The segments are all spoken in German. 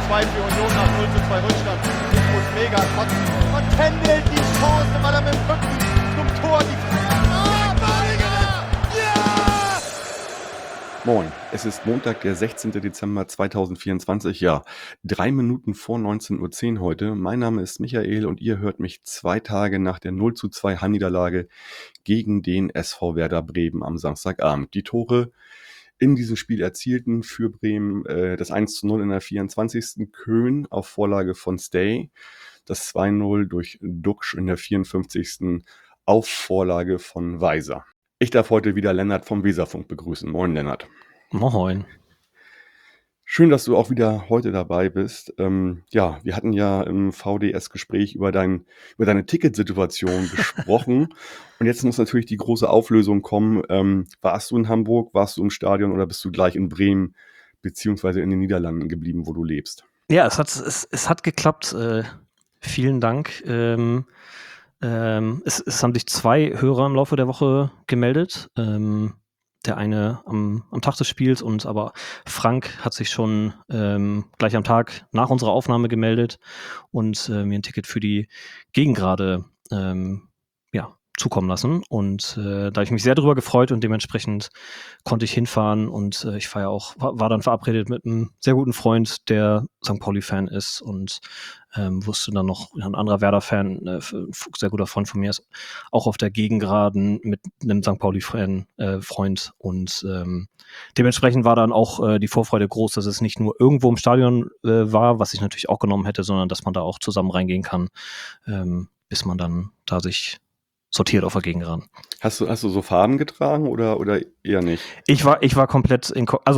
2 für Union nach 0:2 Rückstand. Jetzt muss Mega kotzen und händelt die Chance, weil er mit dem Rücken zum Tor die ja! Moin, es ist Montag, der 16. Dezember 2024, ja, 3 Minuten vor 19:10 Uhr heute. Mein Name ist Michael und ihr hört mich 2 Tage nach der 0:2 Heimniederlage gegen den SV Werder Bremen am Samstagabend. Die Tore in diesem Spiel erzielten für Bremen das 1:0 in der 24. Köhn auf Vorlage von Stay, das 2:0 durch Duxch in der 54. auf Vorlage von Weiser. Ich darf heute wieder Lennart vom Weserfunk begrüßen. Moin, Lennart. Moin. Schön, dass du auch wieder heute dabei bist. Ja, wir hatten ja im VDS-Gespräch über deine Ticketsituation gesprochen. Und jetzt muss natürlich die große Auflösung kommen. Warst du in Hamburg, warst du im Stadion oder bist du gleich in Bremen beziehungsweise in den Niederlanden geblieben, wo du lebst? Ja, es hat geklappt. Vielen Dank. Es haben sich 2 Hörer im Laufe der Woche gemeldet. Der eine am Tag des Spiels aber Frank hat sich schon gleich am Tag nach unserer Aufnahme gemeldet und mir ein Ticket für die Gegengrade zukommen lassen. Und da habe ich mich sehr drüber gefreut und dementsprechend konnte ich hinfahren und ich war dann verabredet mit einem sehr guten Freund, der St. Pauli-Fan ist und wusste dann noch, ein anderer Werder-Fan, sehr guter Freund von mir ist auch auf der Gegengraden mit einem St. Pauli-Fan, Freund und dementsprechend war dann auch die Vorfreude groß, dass es nicht nur irgendwo im Stadion war, was ich natürlich auch genommen hätte, sondern dass man da auch zusammen reingehen kann, bis man dann da sich sortiert auf der Gegengraden. Hast du so Farben getragen oder eher nicht? Ich war komplett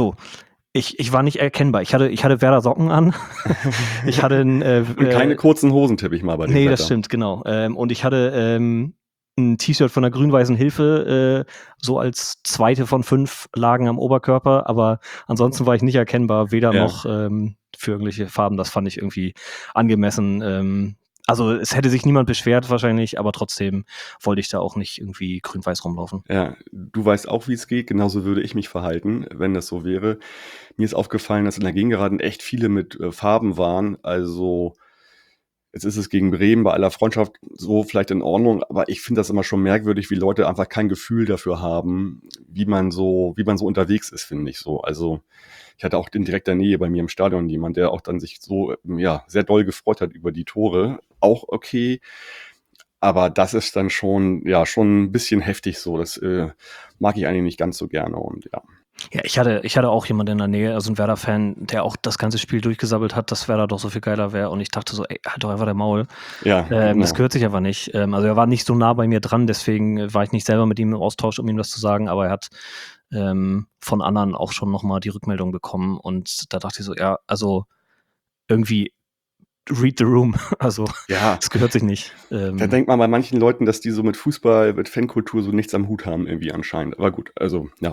ich war nicht erkennbar. Ich hatte Werder Socken an. Ich hatte und keine kurzen Hosen, tippe ich mal bei dem Nee, Wetter. das stimmt, genau. Und ich hatte ein T-Shirt von der Grün-Weißen Hilfe, so als zweite von 5 Lagen am Oberkörper, aber ansonsten war ich nicht erkennbar, weder noch für irgendwelche Farben. Das fand ich irgendwie angemessen. Also es hätte sich niemand beschwert wahrscheinlich, aber trotzdem wollte ich da auch nicht irgendwie grün-weiß rumlaufen. Ja, du weißt auch, wie es geht. Genauso würde ich mich verhalten, wenn das so wäre. Mir ist aufgefallen, dass in der Gegengeraden echt viele mit Farben waren. Also jetzt ist es gegen Bremen bei aller Freundschaft so vielleicht in Ordnung, aber ich finde das immer schon merkwürdig, wie Leute einfach kein Gefühl dafür haben, wie man so unterwegs ist, finde ich so. Also ich hatte auch in direkter Nähe bei mir im Stadion jemand, der auch dann sich so sehr doll gefreut hat über die Tore. Auch okay, aber das ist dann schon ein bisschen heftig so. Das mag ich eigentlich nicht ganz so gerne und ja. Ja, ich hatte auch jemanden in der Nähe, also ein Werder-Fan, der auch das ganze Spiel durchgesabbelt hat, dass Werder doch so viel geiler wäre und ich dachte so, ey, halt doch einfach der Maul. Ja, genau. Das gehört sich aber nicht. Also er war nicht so nah bei mir dran, deswegen war ich nicht selber mit ihm im Austausch, um ihm das zu sagen, aber er hat von anderen auch schon nochmal die Rückmeldung bekommen und da dachte ich so, ja, also irgendwie read the room, also das gehört sich nicht. Da denkt man bei manchen Leuten, dass die so mit Fußball, mit Fankultur so nichts am Hut haben irgendwie anscheinend. Aber gut, also ja.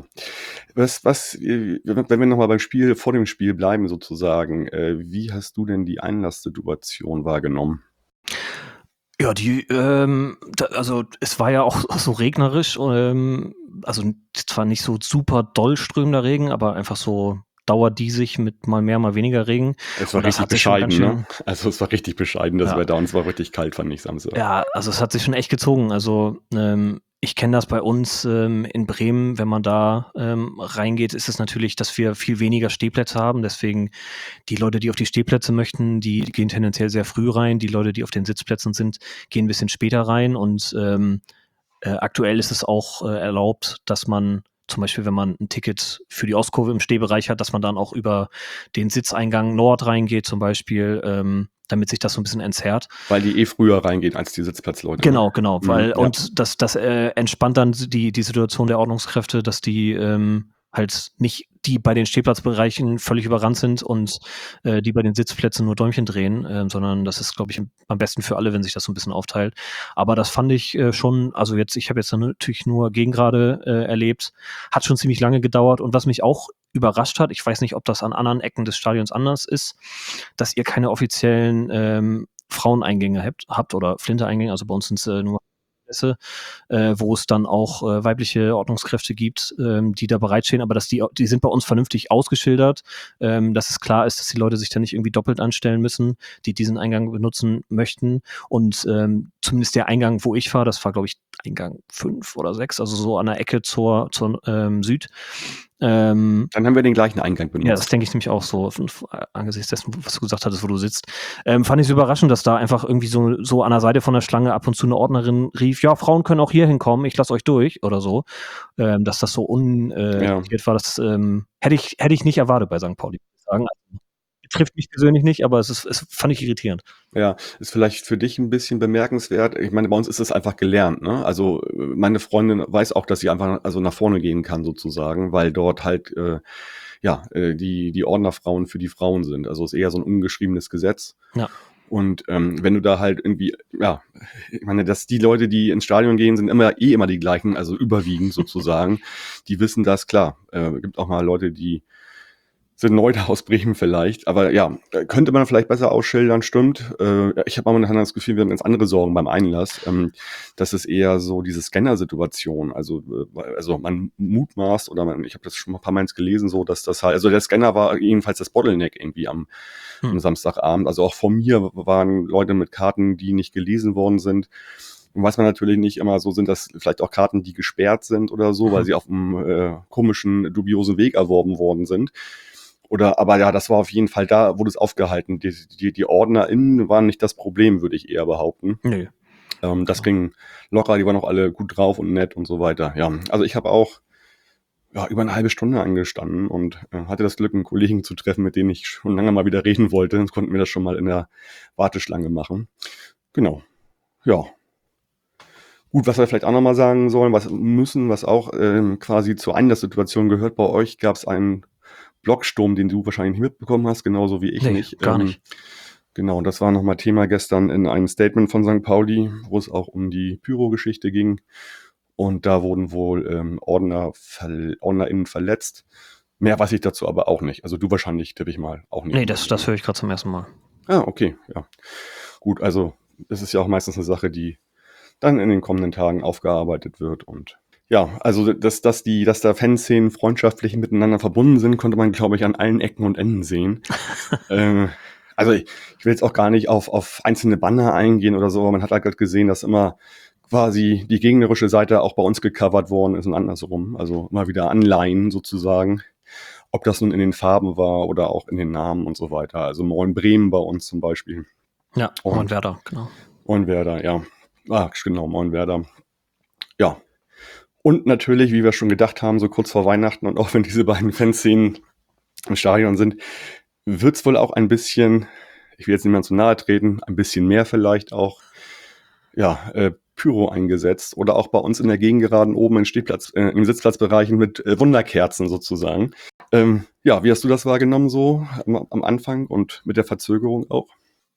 Wenn wir nochmal vor dem Spiel bleiben sozusagen, wie hast du denn die Einlasssituation wahrgenommen? Ja, also es war ja auch so regnerisch, also zwar nicht so super doll strömender Regen, aber einfach so dauerdiesig mit mal mehr, mal weniger Regen. Es war richtig bescheiden, ne? Also es war richtig bescheiden, das Wetter, und es war richtig kalt, fand ich Samstag. Ja, also es hat sich schon echt gezogen. Also ich kenne das bei uns in Bremen, wenn man da reingeht, ist es natürlich, dass wir viel weniger Stehplätze haben. Deswegen die Leute, die auf die Stehplätze möchten, die gehen tendenziell sehr früh rein. Die Leute, die auf den Sitzplätzen sind, gehen ein bisschen später rein. Und aktuell ist es auch erlaubt, dass man zum Beispiel, wenn man ein Ticket für die Ostkurve im Stehbereich hat, dass man dann auch über den Sitzeingang Nord reingeht zum Beispiel, damit sich das so ein bisschen entzerrt. Weil die früher reingehen als die Sitzplatzleute. Genau, weil und das entspannt dann die Situation der Ordnungskräfte, dass die halt nicht die bei den Stehplatzbereichen völlig überrannt sind und die bei den Sitzplätzen nur Däumchen drehen, sondern das ist, glaube ich, am besten für alle, wenn sich das so ein bisschen aufteilt. Aber das fand ich schon, also ich habe jetzt natürlich nur Gegengrade erlebt, hat schon ziemlich lange gedauert und was mich auch überrascht hat, ich weiß nicht, ob das an anderen Ecken des Stadions anders ist, dass ihr keine offiziellen Fraueneingänge habt oder Flinte-Eingänge, also bei uns sind es nur Pässe, wo es dann auch weibliche Ordnungskräfte gibt, die da bereitstehen, aber die sind bei uns vernünftig ausgeschildert, dass es klar ist, dass die Leute sich da nicht irgendwie doppelt anstellen müssen, die diesen Eingang benutzen möchten. Und zumindest der Eingang, wo ich war, das war, glaube ich, Eingang 5 oder 6, also so an der Ecke zur Süd. Dann haben wir den gleichen Eingang benutzt. Ja, das denke ich nämlich auch so, angesichts dessen, was du gesagt hattest, wo du sitzt. Fand ich es überraschend, dass da einfach irgendwie so an der Seite von der Schlange ab und zu eine Ordnerin rief, ja, Frauen können auch hier hinkommen, ich lasse euch durch oder so. Dass das so unirritiert war, das hätte ich nicht erwartet bei St. Pauli, muss ich sagen. Betrifft mich persönlich nicht, aber es fand ich irritierend. Ja, ist vielleicht für dich ein bisschen bemerkenswert. Ich meine, bei uns ist es einfach gelernt, ne? Also, meine Freundin weiß auch, dass sie einfach nach vorne gehen kann sozusagen, weil dort halt, die Ordnerfrauen für die Frauen sind. Also, ist eher so ein ungeschriebenes Gesetz. Ja. Und, wenn du da halt irgendwie ich meine, dass die Leute, die ins Stadion gehen, sind immer die gleichen, also überwiegend sozusagen. Die wissen das, klar. Gibt auch mal Leute, die sind neu da aus Bremen vielleicht, aber ja, könnte man vielleicht besser ausschildern, stimmt. Ich habe momentan das Gefühl, wir haben ganz andere Sorgen beim Einlass. Das ist eher so diese Scanner-Situation. Also man mutmaßt oder ich habe das schon mal ein paar Mal gelesen, so dass das halt, also der Scanner war jedenfalls das Bottleneck irgendwie am Samstagabend. Also auch von mir waren Leute mit Karten, die nicht gelesen worden sind. Und weiß man natürlich nicht immer, so sind das vielleicht auch Karten, die gesperrt sind oder so, weil sie auf einem komischen, dubiosen Weg erworben worden sind. Aber ja, das war auf jeden Fall, da wurde es aufgehalten. Die OrdnerInnen waren nicht das Problem, würde ich eher behaupten. Nö. Das ging locker, die waren auch alle gut drauf und nett und so weiter. Ja, also ich habe auch über eine halbe Stunde angestanden und hatte das Glück, einen Kollegen zu treffen, mit dem ich schon lange mal wieder reden wollte. Sonst konnten wir das schon mal in der Warteschlange machen. Genau. Ja. Gut, was wir vielleicht auch nochmal sagen sollen, was auch quasi zur Einlasssituation gehört. Bei euch gab es einen Blocksturm, den du wahrscheinlich nicht mitbekommen hast, genauso wie ich nicht. Gar nicht. Genau, das war nochmal Thema gestern in einem Statement von St. Pauli, wo es auch um die Pyro-Geschichte ging. Und da wurden wohl OrdnerInnen verletzt. Mehr weiß ich dazu aber auch nicht. Also du wahrscheinlich, tippe ich mal, auch nicht. Nee, das höre ich gerade zum ersten Mal. Ah, okay, ja. Gut, also es ist ja auch meistens eine Sache, die dann in den kommenden Tagen aufgearbeitet wird. Und ja, also dass da Fanszenen freundschaftlich miteinander verbunden sind, konnte man, glaube ich, an allen Ecken und Enden sehen. Also ich will jetzt auch gar nicht auf einzelne Banner eingehen oder so, aber man hat halt gerade gesehen, dass immer quasi die gegnerische Seite auch bei uns gecovert worden ist und andersrum. Also immer wieder Anleihen sozusagen. Ob das nun in den Farben war oder auch in den Namen und so weiter. Also Moin Bremen bei uns zum Beispiel. Ja, Moin Werder, genau. Moin Werder, ja. Genau, Moin Werder. Ja. Und natürlich, wie wir schon gedacht haben, so kurz vor Weihnachten und auch wenn diese beiden Fanszenen im Stadion sind, wird es wohl auch ein bisschen, ich will jetzt niemand zu nahe treten, ein bisschen mehr vielleicht auch, Pyro eingesetzt oder auch bei uns in der Gegengeraden oben im Sitzplatzbereichen mit Wunderkerzen sozusagen. Wie hast du das wahrgenommen so am Anfang und mit der Verzögerung auch?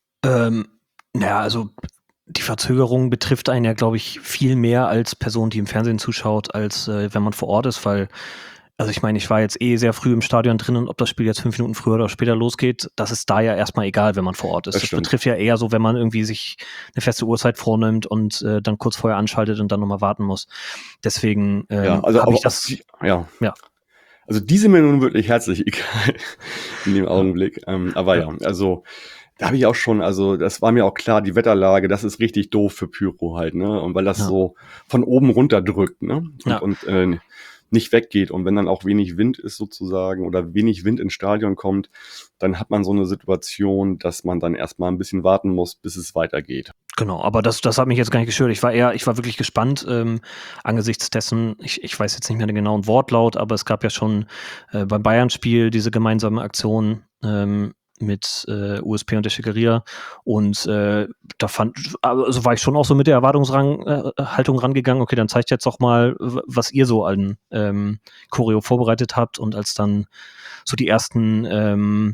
Also die Verzögerung betrifft einen ja, glaube ich, viel mehr als Person, die im Fernsehen zuschaut, als wenn man vor Ort ist, weil, also ich meine, ich war jetzt sehr früh im Stadion drin und ob das Spiel jetzt 5 Minuten früher oder später losgeht, das ist da ja erstmal egal, wenn man vor Ort ist. Das betrifft ja eher so, wenn man irgendwie sich eine feste Uhrzeit vornimmt und dann kurz vorher anschaltet und dann nochmal warten muss. Deswegen habe ich das... Also die sind mir nun wirklich herzlich egal in dem Augenblick. Also da habe ich auch schon, also das war mir auch klar, die Wetterlage, das ist richtig doof für Pyro halt, ne? Und weil das so von oben runter drückt, ne? Und nicht weggeht. Und wenn dann auch wenig Wind ist sozusagen oder wenig Wind ins Stadion kommt, dann hat man so eine Situation, dass man dann erstmal ein bisschen warten muss, bis es weitergeht. Genau, aber das hat mich jetzt gar nicht gestört. Ich war wirklich gespannt angesichts dessen, ich weiß jetzt nicht mehr den genauen Wortlaut, aber es gab ja schon beim Bayern-Spiel diese gemeinsame Aktion mit USP und der Schickeria und also war ich schon auch so mit der Erwartungshaltung rangegangen, okay, dann zeigt jetzt doch mal, was ihr so an Choreo vorbereitet habt und als dann so die ersten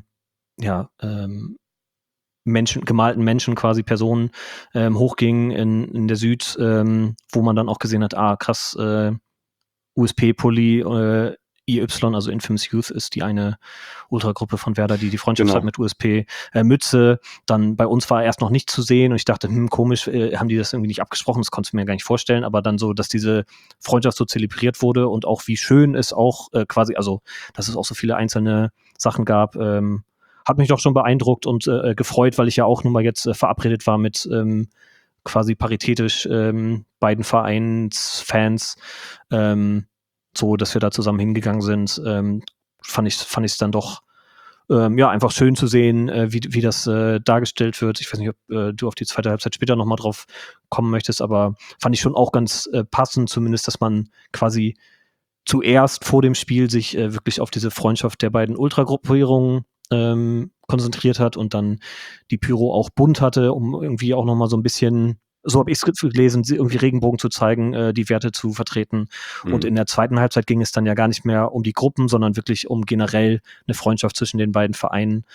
gemalten Menschen, quasi Personen, hochgingen in der Süd, wo man dann auch gesehen hat, krass, USP-Pulli, IY, also Infamous Youth, ist die eine Ultragruppe von Werder, die Freundschaft Genau. hat mit USP. Mütze, dann bei uns war er erst noch nicht zu sehen und ich dachte, komisch, haben die das irgendwie nicht abgesprochen, das konntest du mir gar nicht vorstellen, aber dann so, dass diese Freundschaft so zelebriert wurde und auch wie schön es auch quasi, also dass es auch so viele einzelne Sachen gab, hat mich doch schon beeindruckt und gefreut, weil ich ja auch nun mal jetzt verabredet war mit quasi paritätisch beiden Vereinsfans, so, dass wir da zusammen hingegangen sind, fand ich es dann doch einfach schön zu sehen, wie das dargestellt wird. Ich weiß nicht, ob du auf die zweite Halbzeit später nochmal drauf kommen möchtest, aber fand ich schon auch ganz passend, zumindest, dass man quasi zuerst vor dem Spiel sich wirklich auf diese Freundschaft der beiden Ultragruppierungen konzentriert hat und dann die Pyro auch bunt hatte, um irgendwie auch nochmal so ein bisschen, so habe ich es gelesen, irgendwie Regenbogen zu zeigen, die Werte zu vertreten. Und in der zweiten Halbzeit ging es dann ja gar nicht mehr um die Gruppen, sondern wirklich um generell eine Freundschaft zwischen den beiden Vereinen,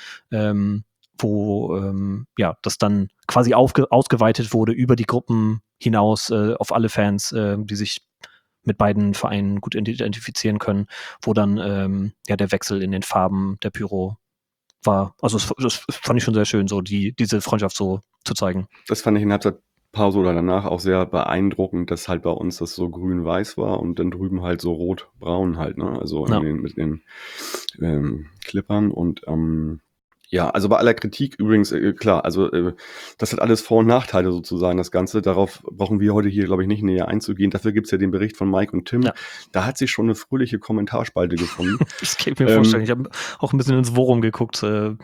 wo das dann quasi ausgeweitet wurde über die Gruppen hinaus auf alle Fans, die sich mit beiden Vereinen gut identifizieren können, wo dann der Wechsel in den Farben der Pyro war. Also das fand ich schon sehr schön, so diese Freundschaft so zu zeigen. Das fand ich in der Halbzeitpause oder danach auch sehr beeindruckend, dass halt bei uns das so grün-weiß war und dann drüben halt so rot-braun halt, ne? Also mit den Clippern und also bei aller Kritik übrigens, klar, also das hat alles Vor- und Nachteile sozusagen, das Ganze. Darauf brauchen wir heute hier, glaube ich, nicht näher einzugehen. Dafür gibt's ja den Bericht von Mike und Tim. Ja. Da hat sich schon eine fröhliche Kommentarspalte gefunden. Das kann ich mir vorstellen. Ich habe auch ein bisschen ins Forum geguckt.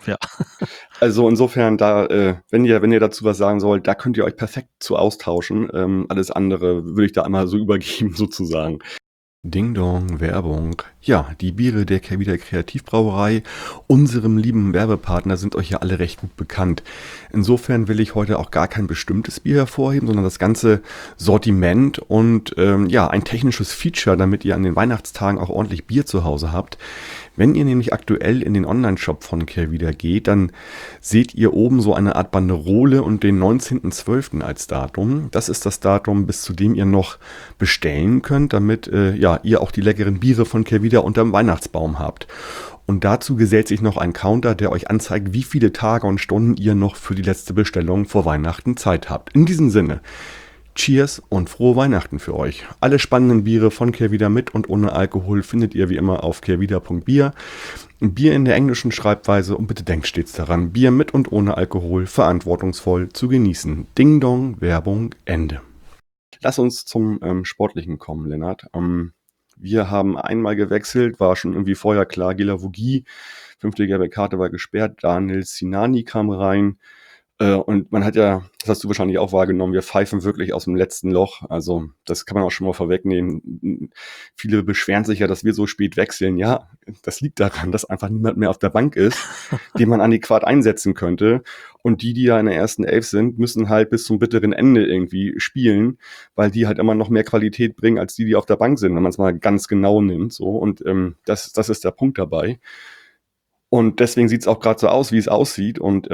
Also insofern, da, wenn ihr dazu was sagen sollt, da könnt ihr euch perfekt zu austauschen. Alles andere würde ich da einmal so übergeben sozusagen. Ding Dong, Werbung. Ja, die Biere der Kehrwieder Kreativbrauerei, unserem lieben Werbepartner, sind euch ja alle recht gut bekannt. Insofern will ich heute auch gar kein bestimmtes Bier hervorheben, sondern das ganze Sortiment und ein technisches Feature, damit ihr an den Weihnachtstagen auch ordentlich Bier zu Hause habt. Wenn ihr nämlich aktuell in den Online-Shop von Kehrwieder geht, dann seht ihr oben so eine Art Banderole und den 19.12. als Datum. Das ist das Datum, bis zu dem ihr noch bestellen könnt, damit ihr auch die leckeren Biere von Kehrwieder unterm Weihnachtsbaum habt. Und dazu gesellt sich noch ein Counter, der euch anzeigt, wie viele Tage und Stunden ihr noch für die letzte Bestellung vor Weihnachten Zeit habt. In diesem Sinne, Cheers und frohe Weihnachten für euch. Alle spannenden Biere von Kehrwieder mit und ohne Alkohol findet ihr wie immer auf kehrwieder.bier. Bier in der englischen Schreibweise und bitte denkt stets daran, Bier mit und ohne Alkohol verantwortungsvoll zu genießen. Ding Dong, Werbung, Ende. Lass uns zum Sportlichen kommen, Lennart. Wir haben einmal gewechselt, war schon irgendwie vorher klar, Gila Vogie, 5. gelbe Karte war gesperrt, Daniel Sinani kam rein. Und man hat ja, das hast du wahrscheinlich auch wahrgenommen, wir pfeifen wirklich aus dem letzten Loch. Also das kann man auch schon mal vorwegnehmen. Viele beschweren sich ja, dass wir so spät wechseln. Ja, das liegt daran, dass einfach niemand mehr auf der Bank ist, den man adäquat einsetzen könnte. Und die ja in der ersten Elf sind, müssen halt bis zum bitteren Ende irgendwie spielen, weil die halt immer noch mehr Qualität bringen, als die auf der Bank sind, wenn man es mal ganz genau nimmt. So. Und das ist der Punkt dabei. Und deswegen sieht es auch gerade so aus, wie es aussieht. Und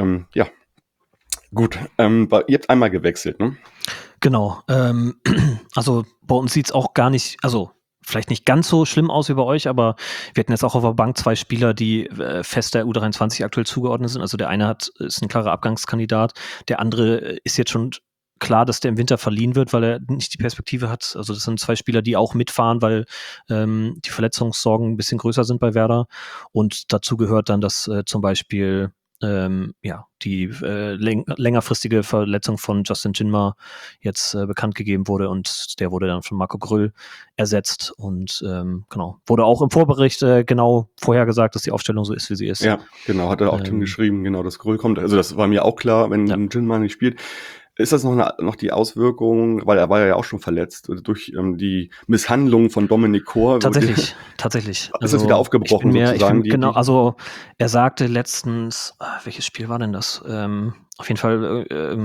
gut, ihr habt einmal gewechselt, ne? Genau. Also bei uns sieht es auch gar nicht, also vielleicht nicht ganz so schlimm aus wie bei euch, aber wir hatten jetzt auch auf der Bank 2 Spieler, die fest der U23 aktuell zugeordnet sind. Also der eine ist ein klarer Abgangskandidat, der andere ist jetzt schon klar, dass der im Winter verliehen wird, weil er nicht die Perspektive hat. Also das sind 2 Spieler, die auch mitfahren, weil die Verletzungssorgen ein bisschen größer sind bei Werder. Und dazu gehört dann, dass zum Beispiel die längerfristige Verletzung von Justin Jinma jetzt bekannt gegeben wurde und der wurde dann von Marco Grüll ersetzt und wurde auch im Vorbericht genau vorhergesagt, dass die Aufstellung so ist, wie sie ist. Ja, genau, hat er auch Tim geschrieben, genau, dass Grüll kommt. Also das war mir auch klar, wenn Jinma nicht spielt. Ist das noch die Auswirkung, weil er war ja auch schon verletzt, durch die Misshandlung von Dominik Kor? Tatsächlich. Ist das wieder aufgebrochen sozusagen? Genau, also er sagte letztens, welches Spiel war denn das? Auf jeden Fall,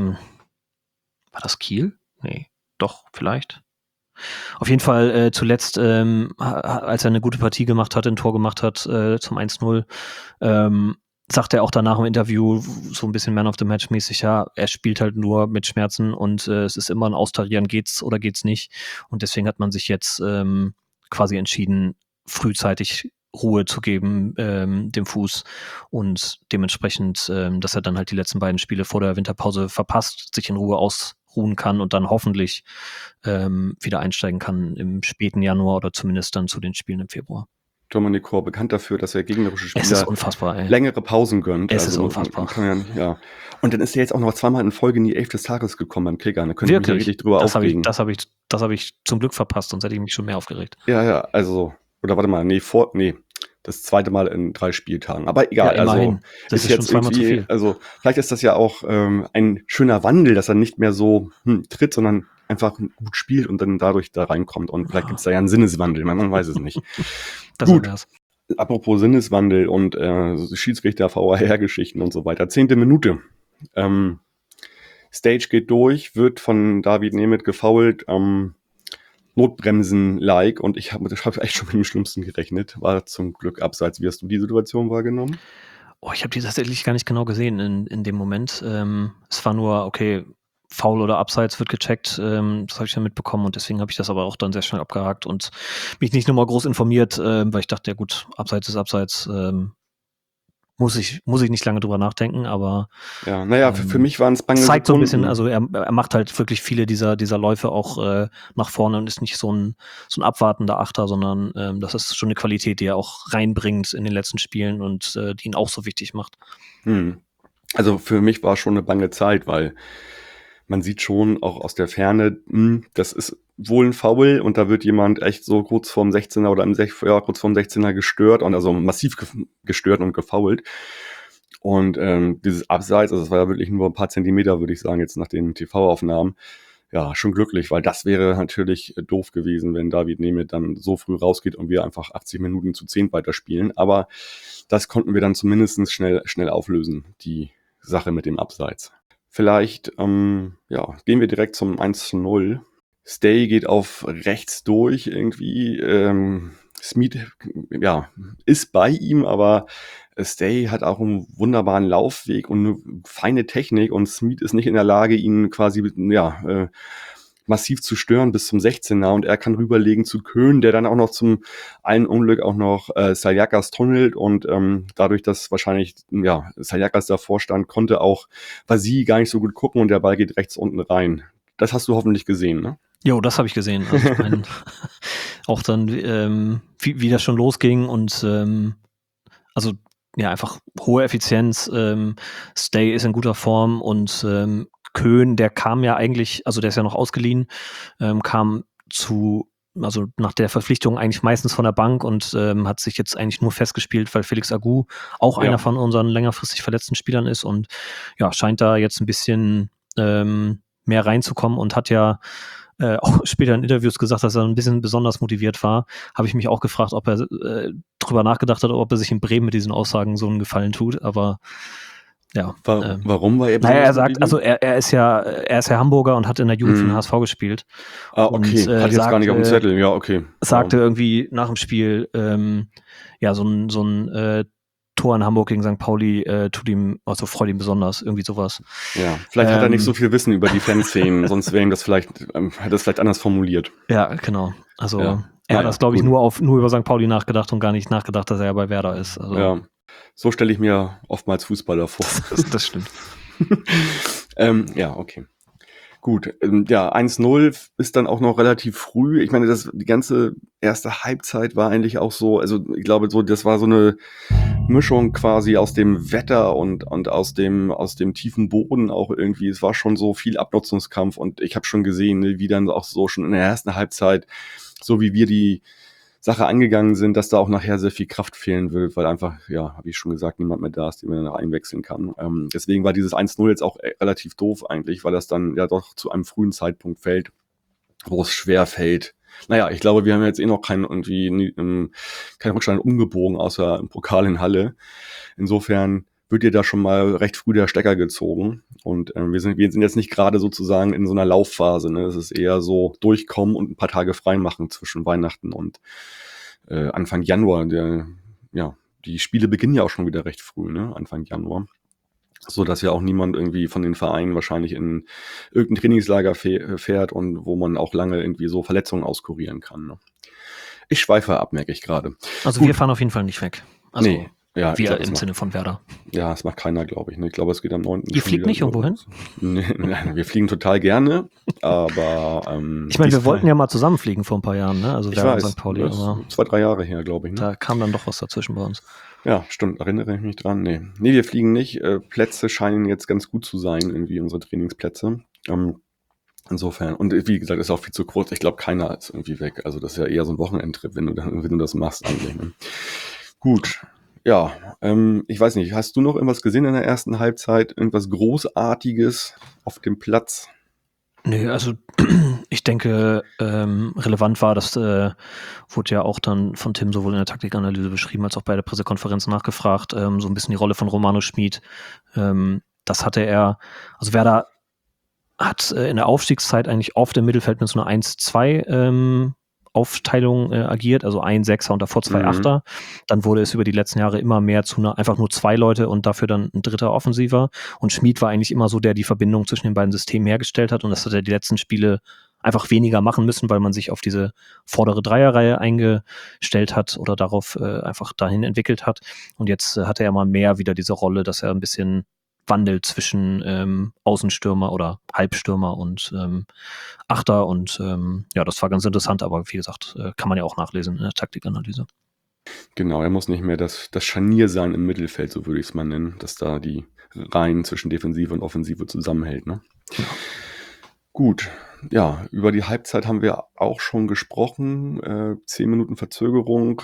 war das Kiel? Nee, doch, vielleicht. Auf jeden Fall zuletzt, als er eine gute Partie gemacht hat, ein Tor gemacht hat zum 1-0, sagt er auch danach im Interview so ein bisschen Man of the Match mäßig, ja, er spielt halt nur mit Schmerzen und es ist immer ein Austarieren, geht's oder geht's nicht. Und deswegen hat man sich jetzt quasi entschieden, frühzeitig Ruhe zu geben, dem Fuß und dementsprechend, dass er dann halt die letzten beiden Spiele vor der Winterpause verpasst, sich in Ruhe ausruhen kann und dann hoffentlich wieder einsteigen kann im späten Januar oder zumindest dann zu den Spielen im Februar. Dominik Kor bekannt dafür, dass er gegnerische Es ist Spieler unfassbar, ey. längere Pausen gönnt. Es ist man unfassbar. kann ja nicht, ja. Und dann ist er jetzt auch noch zweimal in Folge in die 11 des Tages gekommen beim Kicker. Da könnte ich mich ja Wirklich? richtig drüber Das habe aufregen. ich zum Glück verpasst, sonst hätte ich mich schon mehr aufgeregt. Ja, also, oder warte mal, das zweite Mal in 3 Spieltagen. Aber egal, Ja, immerhin. also Das ist jetzt schon zweimal zu irgendwie, viel. also vielleicht ist das ja auch ein schöner Wandel, dass er nicht mehr so tritt, sondern einfach gut spielt und dann dadurch da reinkommt. Und vielleicht gibt es da ja einen Sinneswandel, man weiß es nicht. Das Gut. wär's. Apropos Sinneswandel und Schiedsrichter, VAR-Geschichten und so weiter. 10. Minute. Stage geht durch, wird von David Nemeth gefoult, Notbremsen-like, und ich habe echt schon mit dem Schlimmsten gerechnet. War zum Glück abseits. Wie hast du die Situation wahrgenommen? Oh, ich habe die tatsächlich gar nicht genau gesehen in dem Moment. Es war nur, okay, Foul oder Abseits wird gecheckt, das habe ich ja mitbekommen und deswegen habe ich das aber auch dann sehr schnell abgehakt und mich nicht nochmal groß informiert, weil ich dachte, ja gut, Abseits ist Abseits, muss ich nicht lange drüber nachdenken, aber Ja, naja, für mich waren es bange zeigt so ein Sekunden. bisschen, also er macht halt wirklich viele dieser Läufe auch nach vorne und ist nicht so ein abwartender Achter, sondern das ist schon eine Qualität, die er auch reinbringt in den letzten Spielen und die ihn auch so wichtig macht. Also für mich war schon eine bange Zeit, weil man sieht schon auch aus der Ferne, das ist wohl ein Foul und da wird jemand echt so kurz vorm 16er oder kurz vorm 16er gestört und also massiv gestört und gefoult. Und dieses Abseits, also das war ja wirklich nur ein paar Zentimeter, würde ich sagen, jetzt nach den TV-Aufnahmen. Ja, schon glücklich, weil das wäre natürlich doof gewesen, wenn David Nemeth dann so früh rausgeht und wir einfach 80 Minuten zu 10 weiterspielen. Aber das konnten wir dann zumindest schnell auflösen, die Sache mit dem Abseits. Vielleicht gehen wir direkt zum 1:0. Stay geht auf rechts durch irgendwie. Smith ist bei ihm, aber Stay hat auch einen wunderbaren Laufweg und eine feine Technik und Smith ist nicht in der Lage, ihn quasi massiv zu stören bis zum 16er und er kann rüberlegen zu Köhn, der dann auch noch zum einen Unglück auch noch Saliakas tunnelt und dadurch, dass wahrscheinlich Saliakas davor stand, konnte auch Vasili gar nicht so gut gucken und der Ball geht rechts unten rein. Das hast du hoffentlich gesehen, ne? Jo, das habe ich gesehen. Also ich meine, auch dann, wie das schon losging und also ja, einfach hohe Effizienz. Stay ist in guter Form und Köhn, der kam ja eigentlich, also der ist ja noch ausgeliehen, kam also nach der Verpflichtung eigentlich meistens von der Bank und hat sich jetzt eigentlich nur festgespielt, weil Felix Agu auch einer von unseren längerfristig verletzten Spielern ist und ja, scheint da jetzt ein bisschen mehr reinzukommen und hat ja auch später in Interviews gesagt, dass er ein bisschen besonders motiviert war. Habe ich mich auch gefragt, ob er drüber nachgedacht hat, ob er sich in Bremen mit diesen Aussagen so einen Gefallen tut, aber ja. Warum war er? Naja, er sagt, also er ist ja Hamburger und hat in der Jugend für den HSV gespielt. Ah, okay. Hat jetzt gar nicht auf dem Zettel. Ja, okay. Sagte irgendwie nach dem Spiel, so ein Tor in Hamburg gegen St. Pauli freut ihn besonders, irgendwie sowas. Ja, vielleicht hat er nicht so viel Wissen über die Fanszenen, sonst wäre ihm das hätte es vielleicht anders formuliert. Ja, genau. Also er hat das, glaube ich, nur über St. Pauli nachgedacht und gar nicht nachgedacht, dass er ja bei Werder ist. Also, ja, so stelle ich mir oftmals Fußballer vor. Das stimmt. Ja, okay. Gut, 1:0 ist dann auch noch relativ früh. Ich meine, die ganze erste Halbzeit war eigentlich auch so, also ich glaube, das war so eine Mischung quasi aus dem Wetter und aus dem tiefen Boden auch irgendwie. Es war schon so viel Abnutzungskampf und ich habe schon gesehen, wie dann auch so schon in der ersten Halbzeit, so wie wir die Sache angegangen sind, dass da auch nachher sehr viel Kraft fehlen wird, weil einfach, habe ich schon gesagt, niemand mehr da ist, den man dann einwechseln kann. Deswegen war dieses 1:0 jetzt auch relativ doof eigentlich, weil das dann ja doch zu einem frühen Zeitpunkt fällt, wo es schwer fällt. Naja, ich glaube, wir haben jetzt noch keinen Rückstand umgebogen, außer im Pokal in Halle. Insofern wird dir da schon mal recht früh der Stecker gezogen. Und wir sind jetzt nicht gerade sozusagen in so einer Laufphase. Ne? Es ist eher so durchkommen und ein paar Tage frei machen zwischen Weihnachten und Anfang Januar. Die Spiele beginnen ja auch schon wieder recht früh, ne? Anfang Januar. So dass ja auch niemand irgendwie von den Vereinen wahrscheinlich in irgendein Trainingslager fährt und wo man auch lange irgendwie so Verletzungen auskurieren kann. Ne? Ich schweife ab, merke ich gerade. Also Gut. wir fahren auf jeden Fall nicht weg. Also Nee, ja, ich wir glaub, das im macht, Sinne von Werder. ja, das macht keiner, glaube ich. Ne? Ich glaube, es geht am 9. Ihr schon fliegt wieder nicht irgendwo hin? los. Nee, nein, wir fliegen total gerne, aber Ich meine, wir diesmal, wollten ja mal zusammenfliegen vor ein paar Jahren, ne? Also ich Werder und weiß, St. Pauli, das aber ist 2, 3 Jahre her, glaube ich. Ne? da kam dann doch was dazwischen bei uns. Ja, stimmt, erinnere ich mich dran. Nee, wir fliegen nicht. Plätze scheinen jetzt ganz gut zu sein, irgendwie unsere Trainingsplätze. Insofern, und wie gesagt, ist auch viel zu kurz. Ich glaube, keiner ist irgendwie weg. Also das ist ja eher so ein Wochenendtrip, wenn du das machst eigentlich. Ne? Gut, ja, ich weiß nicht, hast du noch irgendwas gesehen in der ersten Halbzeit? Irgendwas Großartiges auf dem Platz? Nö, also ich denke, relevant war, das wurde ja auch dann von Tim sowohl in der Taktikanalyse beschrieben, als auch bei der Pressekonferenz nachgefragt, so ein bisschen die Rolle von Romano Schmid. Das hatte er, also Werder hat in der Aufstiegszeit eigentlich oft im Mittelfeld mit so einer 1-2 Aufteilung agiert, also ein Sechser und davor 2 Achter. Dann wurde es über die letzten Jahre immer mehr zu einfach nur 2 Leute und dafür dann ein dritter Offensiver. Und Schmid war eigentlich immer so, der die Verbindung zwischen den beiden Systemen hergestellt hat. Und das hat er die letzten Spiele einfach weniger machen müssen, weil man sich auf diese vordere Dreierreihe eingestellt hat oder darauf einfach dahin entwickelt hat. Und jetzt hat er ja mal mehr wieder diese Rolle, dass er ein bisschen wandelt zwischen Außenstürmer oder Halbstürmer und Achter und ja, das war ganz interessant, aber wie gesagt, kann man ja auch nachlesen in der Taktikanalyse. Genau, er muss nicht mehr das Scharnier sein im Mittelfeld, so würde ich es mal nennen, dass da die Reihen zwischen Defensive und Offensive zusammenhält. Ne? Genau. Gut, ja, über die Halbzeit haben wir auch schon gesprochen. 10 Minuten Verzögerung,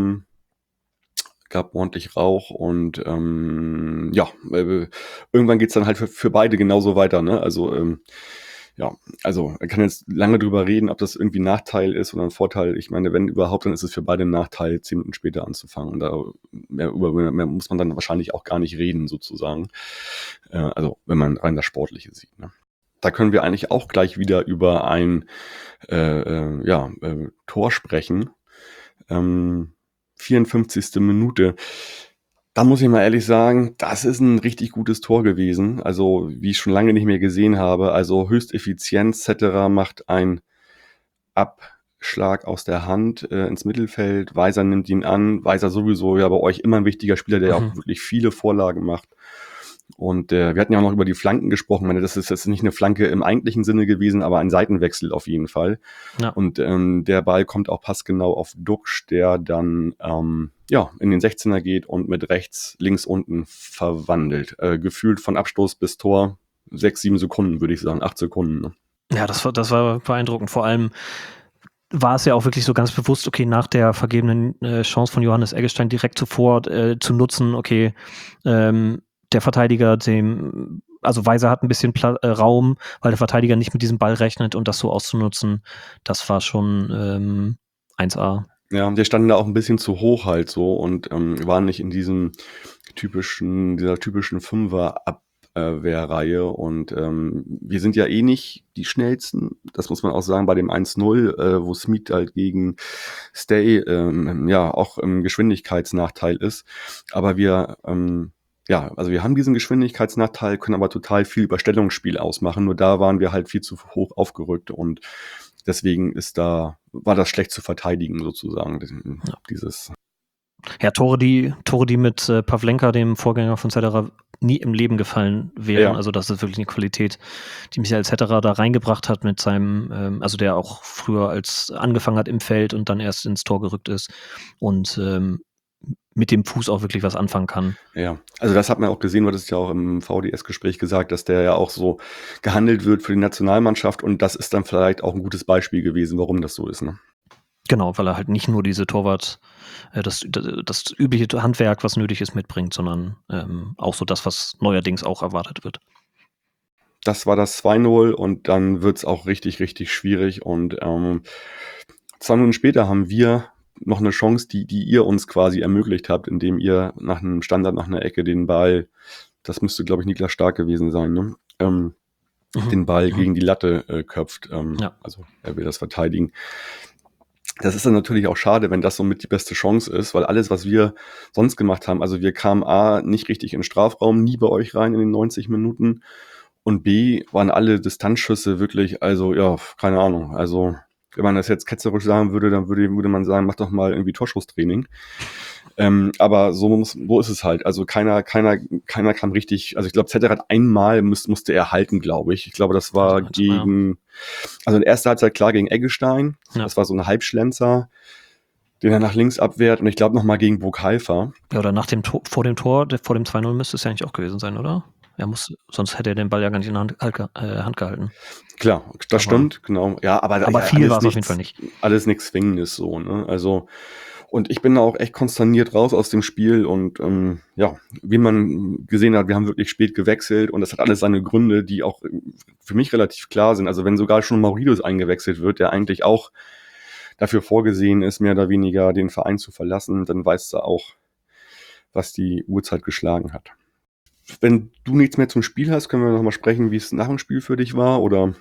gab ordentlich Rauch und ja, irgendwann geht es dann halt für beide genauso weiter. Ne? Also ja, also man kann jetzt lange drüber reden, ob das irgendwie ein Nachteil ist oder ein Vorteil. Ich meine, wenn überhaupt, dann ist es für beide ein Nachteil, 10 Minuten später anzufangen. Und da mehr muss man dann wahrscheinlich auch gar nicht reden, sozusagen. Also wenn man rein das Sportliche sieht. Ne? Da können wir eigentlich auch gleich wieder über ein Tor sprechen. 54. Minute. Da muss ich mal ehrlich sagen, das ist ein richtig gutes Tor gewesen. Also, wie ich schon lange nicht mehr gesehen habe. Also, Höchsteffizienz etc. macht einen Abschlag aus der Hand ins Mittelfeld. Weiser nimmt ihn an. Weiser sowieso ja bei euch immer ein wichtiger Spieler, der auch wirklich viele Vorlagen macht. Und wir hatten ja auch noch über die Flanken gesprochen. Ich meine, das ist jetzt nicht eine Flanke im eigentlichen Sinne gewesen, aber ein Seitenwechsel auf jeden Fall. Ja. Und der Ball kommt auch passgenau auf Duxch, der dann in den 16er geht und mit rechts, links unten verwandelt. Gefühlt von Abstoß bis Tor 6, 7 Sekunden, würde ich sagen, 8 Sekunden. Ne? Ja, das war beeindruckend. Vor allem war es ja auch wirklich so ganz bewusst, okay, nach der vergebenen Chance von Johannes Eggestein direkt zuvor zu nutzen, okay, der Verteidiger, also Weiser hat ein bisschen Raum, weil der Verteidiger nicht mit diesem Ball rechnet und das so auszunutzen, das war schon 1A. Ja, wir standen da auch ein bisschen zu hoch halt so und waren nicht in dieser typischen Fünfer-Abwehrreihe und wir sind ja eh nicht die schnellsten, das muss man auch sagen, bei dem 1-0, wo Smith halt gegen Stay auch im Geschwindigkeitsnachteil ist, aber wir haben diesen Geschwindigkeitsnachteil, können aber total viel Überstellungsspiel ausmachen. Nur da waren wir halt viel zu hoch aufgerückt und deswegen war das schlecht zu verteidigen sozusagen. Ja, Tore, die mit Pavlenka, dem Vorgänger von Cetera, nie im Leben gefallen wären. Ja. Also das ist wirklich eine Qualität, die Michael Cetera da reingebracht hat mit seinem, also der auch früher als angefangen hat im Feld und dann erst ins Tor gerückt ist und mit dem Fuß auch wirklich was anfangen kann. Ja, also das hat man auch gesehen, wird es ja auch im VDS-Gespräch gesagt, dass der ja auch so gehandelt wird für die Nationalmannschaft und das ist dann vielleicht auch ein gutes Beispiel gewesen, warum das so ist, ne? Genau, weil er halt nicht nur diese Torwart, das übliche Handwerk, was nötig ist, mitbringt, sondern auch so das, was neuerdings auch erwartet wird. Das war das 2-0 und dann wird es auch richtig, richtig schwierig und 2 Minuten später haben wir noch eine Chance, die ihr uns quasi ermöglicht habt, indem ihr nach einem Standard, nach einer Ecke den Ball, das müsste, glaube ich, Niklas Stark gewesen sein, ne? Den Ball gegen die Latte köpft. Also er will das verteidigen. Das ist dann natürlich auch schade, wenn das somit die beste Chance ist, weil alles, was wir sonst gemacht haben, also wir kamen A, nicht richtig in den Strafraum, nie bei euch rein in den 90 Minuten und B, waren alle Distanzschüsse wirklich, also ja, keine Ahnung, also Wenn man das jetzt ketzerisch sagen würde, dann würde man sagen, mach doch mal irgendwie Torschusstraining. Aber so ist es halt. Also keiner kam richtig, also ich glaube, Zetterer hat einmal musste er halten, glaube ich. Ich glaube, das war also in der ersten Halbzeit klar gegen Eggestein. Ja. Das war so ein Halbschlenzer, den er nach links abwehrt. Und ich glaube nochmal gegen Burg Haifa. Ja, oder vor dem Tor, vor dem 2-0 müsste es ja eigentlich auch gewesen sein, oder? Sonst hätte er den Ball ja gar nicht in der Hand gehalten. Klar, das stimmt, genau. Ja, aber viel war es auf jeden Fall nicht. Alles nichts Zwingendes so, ne? Also, und ich bin da auch echt konsterniert raus aus dem Spiel und wie man gesehen hat, wir haben wirklich spät gewechselt und das hat alles seine Gründe, die auch für mich relativ klar sind. Also wenn sogar schon Mauridos eingewechselt wird, der eigentlich auch dafür vorgesehen ist, mehr oder weniger den Verein zu verlassen, dann weißt du auch, was die Uhrzeit geschlagen hat. Wenn du nichts mehr zum Spiel hast, können wir noch mal sprechen, wie es nach dem Spiel für dich war, oder?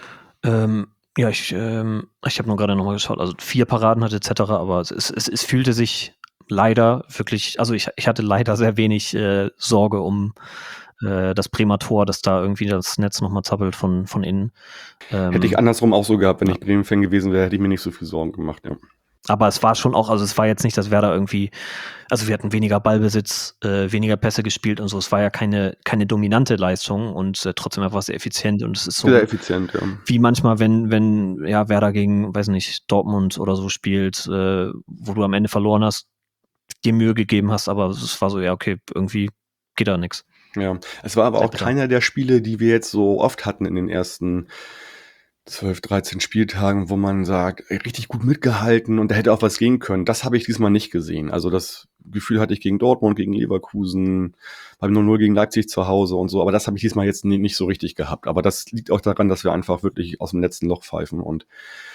Ja, ich habe nur gerade nochmal geschaut, also 4 Paraden hatte etc., aber es fühlte sich leider wirklich, also ich hatte leider sehr wenig Sorge um das Bremer Tor, dass da irgendwie das Netz nochmal zappelt von innen. Hätte ich andersrum auch so gehabt, wenn ich Bremen-Fan gewesen wäre, hätte ich mir nicht so viel Sorgen gemacht, ja. Aber es war schon auch, also es war jetzt nicht, dass Werder irgendwie, also wir hatten weniger Ballbesitz, weniger Pässe gespielt und so. Es war ja keine dominante Leistung und trotzdem einfach sehr effizient und es ist so sehr effizient, ja. Wie manchmal, wenn Werder gegen, weiß nicht, Dortmund oder so spielt, wo du am Ende verloren hast, dir Mühe gegeben hast, aber es war so, ja, okay, irgendwie geht da nichts. Ja, es war aber auch keiner der Spiele, die wir jetzt so oft hatten in den ersten 12, 13 Spieltagen, wo man sagt, richtig gut mitgehalten und da hätte auch was gehen können. Das habe ich diesmal nicht gesehen. Also das Gefühl hatte ich gegen Dortmund, gegen Leverkusen, beim 0-0 gegen Leipzig zu Hause und so. Aber das habe ich diesmal jetzt nicht so richtig gehabt. Aber das liegt auch daran, dass wir einfach wirklich aus dem letzten Loch pfeifen und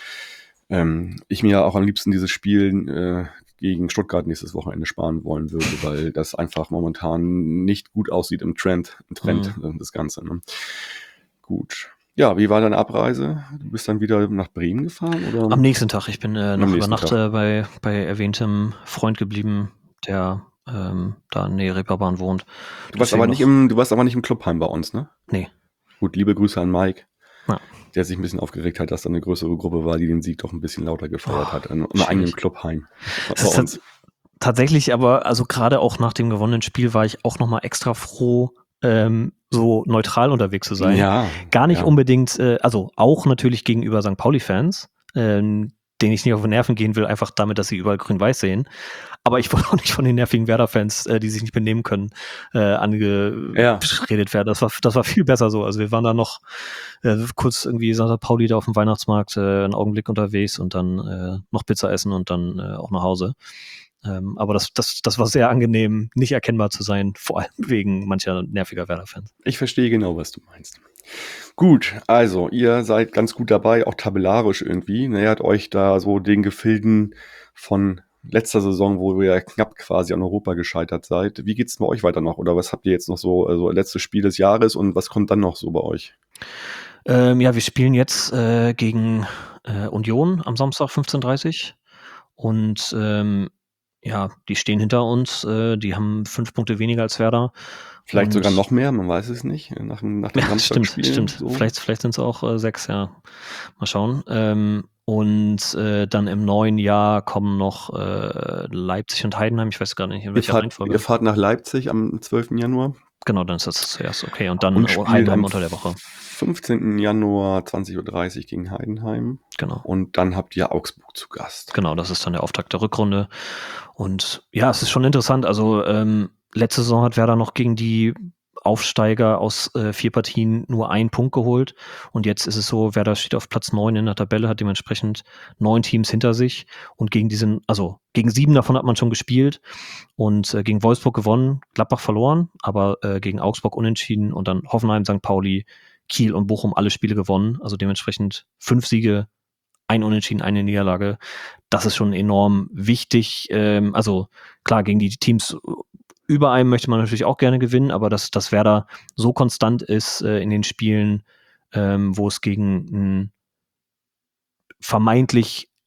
ich mir auch am liebsten dieses Spiel gegen Stuttgart nächstes Wochenende sparen wollen würde, weil das einfach momentan nicht gut aussieht im Trend das Ganze. Ne? Gut. Ja, wie war deine Abreise? Du bist dann wieder nach Bremen gefahren? Oder? Am nächsten Tag. Ich bin noch über Nacht bei erwähntem Freund geblieben, der da in der Reeperbahn wohnt. Du warst aber nicht im Clubheim bei uns, ne? Nee. Gut, liebe Grüße an Mike, ja. Der sich ein bisschen aufgeregt hat, dass da eine größere Gruppe war, die den Sieg doch ein bisschen lauter gefeiert hat. Im eigenen Clubheim. Tatsächlich, aber also gerade auch nach dem gewonnenen Spiel war ich auch nochmal extra froh, so neutral unterwegs zu sein. Ja, gar nicht unbedingt, also auch natürlich gegenüber St. Pauli-Fans, denen ich nicht auf die Nerven gehen will, einfach damit, dass sie überall grün-weiß sehen. Aber ich wollte auch nicht von den nervigen Werder-Fans, die sich nicht benehmen können, angeredet werden. Das war viel besser so. Also wir waren da noch kurz irgendwie St. Pauli da auf dem Weihnachtsmarkt einen Augenblick unterwegs und dann noch Pizza essen und dann auch nach Hause. Aber das war sehr angenehm, nicht erkennbar zu sein, vor allem wegen mancher nerviger Werder-Fans. Ich verstehe genau, was du meinst. Gut, also ihr seid ganz gut dabei, auch tabellarisch irgendwie. Nähert euch da so den Gefilden von letzter Saison, wo ihr knapp quasi an Europa gescheitert seid. Wie geht's bei euch weiter noch? Oder was habt ihr jetzt noch so, also letztes Spiel des Jahres und was kommt dann noch so bei euch? Wir spielen jetzt gegen Union am Samstag 15:30 und die stehen hinter uns, die haben 5 Punkte weniger als Werder. Vielleicht sogar noch mehr, man weiß es nicht. Nach dem Samstagspiel. Stimmt. So. Vielleicht sind es auch 6, ja. Mal schauen. Dann im neuen Jahr kommen noch Leipzig und Heidenheim. Ich weiß gar nicht, in welcher Reihenfolge. Ihr fahrt nach Leipzig am 12. Januar. Genau, dann ist das zuerst. Okay, und dann Heidenheim unter der Woche. 15. Januar 20:30 Uhr gegen Heidenheim. Genau. Und dann habt ihr Augsburg zu Gast. Genau, das ist dann der Auftakt der Rückrunde. Und ja, es ist schon interessant. Also letzte Saison hat Werder noch gegen die Aufsteiger aus 4 Partien nur 1 Punkt geholt. Und jetzt ist es so, Werder steht auf Platz 9 in der Tabelle, hat dementsprechend 9 Teams hinter sich. Und gegen 7 davon hat man schon gespielt. Und gegen Wolfsburg gewonnen, Gladbach verloren, aber gegen Augsburg unentschieden und dann Hoffenheim, St. Pauli, Kiel und Bochum alle Spiele gewonnen. Also dementsprechend 5 Siege, 1 Unentschieden, 1 Niederlage. Das ist schon enorm wichtig. Also klar, gegen die Teams über einem möchte man natürlich auch gerne gewinnen, aber dass Werder so konstant ist in den Spielen, wo es gegen ein vermeintlich